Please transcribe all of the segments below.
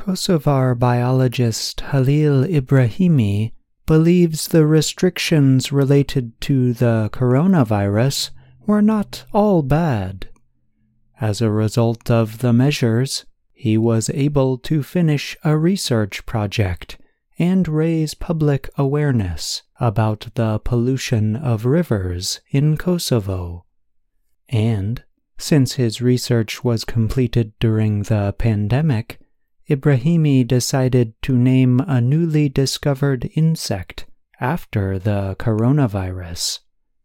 Kosovar biologist Halil Ibrahimi believes the restrictions related to the coronavirus were not all bad. As a result of the measures, he was able to finish a research project and raise public awareness about the pollution of rivers in Kosovo. And, since his research was completed during the pandemic, Ibrahimi decided to name a newly discovered insect after the coronavirus.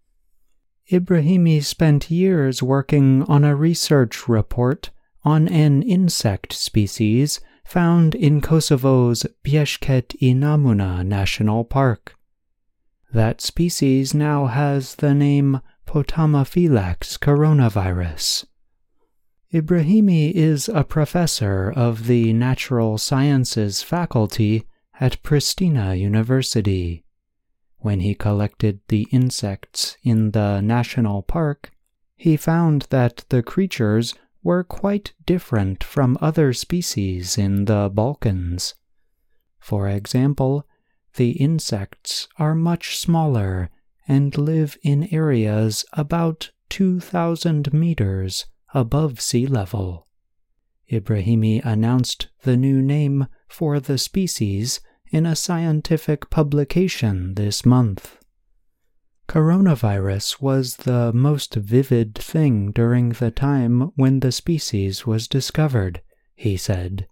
Ibrahimi spent years working on a research report on an insect species found in Kosovo's Bieshket i Namuna National Park. That species now has the name Potamophylax coronavirus. Ibrahimi is a professor of the Natural Sciences faculty at Pristina University. When he collected the insects in the national park, he found that the creatures were quite different from other species in the Balkans. For example, the insects are much smaller and live in areas about 2,000 meters above sea level. Ibrahimi announced the new name for the species in a scientific publication this month. Coronavirus was the most vivid thing during the time when the species was discovered, he said.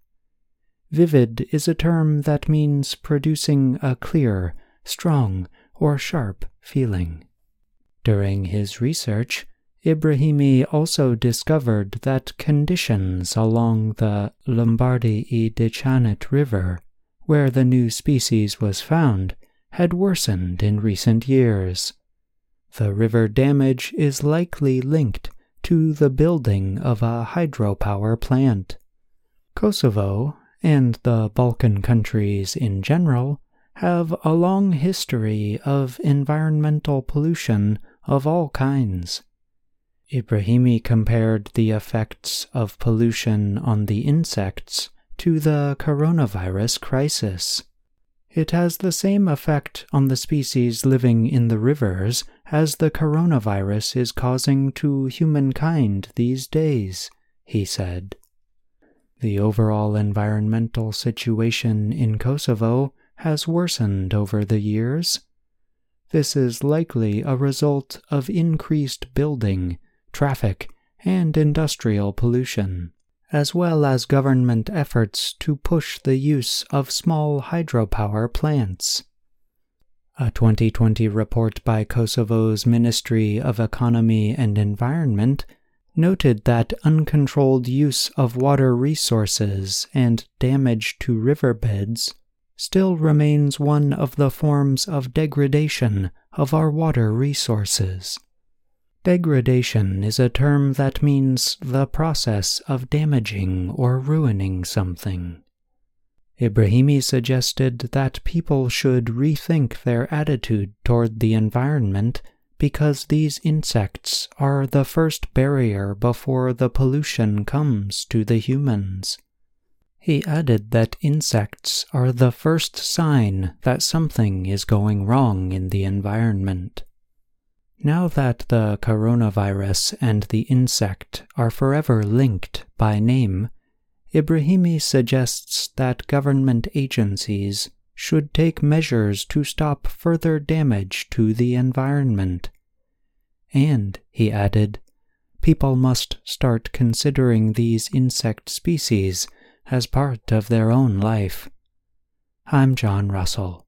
Vivid is a term that means producing a clear, strong, or sharp feeling. During his research, Ibrahimi also discovered that conditions along the Lombardy i Dicianet River, where the new species was found, had worsened in recent years. The river damage is likely linked to the building of a hydropower plant. Kosovo, and the Balkan countries in general, have a long history of environmental pollution of all kinds. Ibrahimi compared the effects of pollution on the insects to the coronavirus crisis. It has the same effect on the species living in the rivers as the coronavirus is causing to humankind these days, he said. The overall environmental situation in Kosovo has worsened over the years. This is likely a result of increased building, traffic, and industrial pollution, as well as government efforts to push the use of small hydropower plants. A 2020 report by Kosovo's Ministry of Economy and Environment noted that uncontrolled use of water resources and damage to riverbeds still remains one of the forms of degradation of our water resources. Degradation is a term that means the process of damaging or ruining something. Ibrahimi suggested that people should rethink their attitude toward the environment because these insects are the first barrier before the pollution comes to the humans. He added that insects are the first sign that something is going wrong in the environment. Now that the coronavirus and the insect are forever linked by name, Ibrahimi suggests that government agencies should take measures to stop further damage to the environment. And, he added, people must start considering these insect species as part of their own life. I'm John Russell.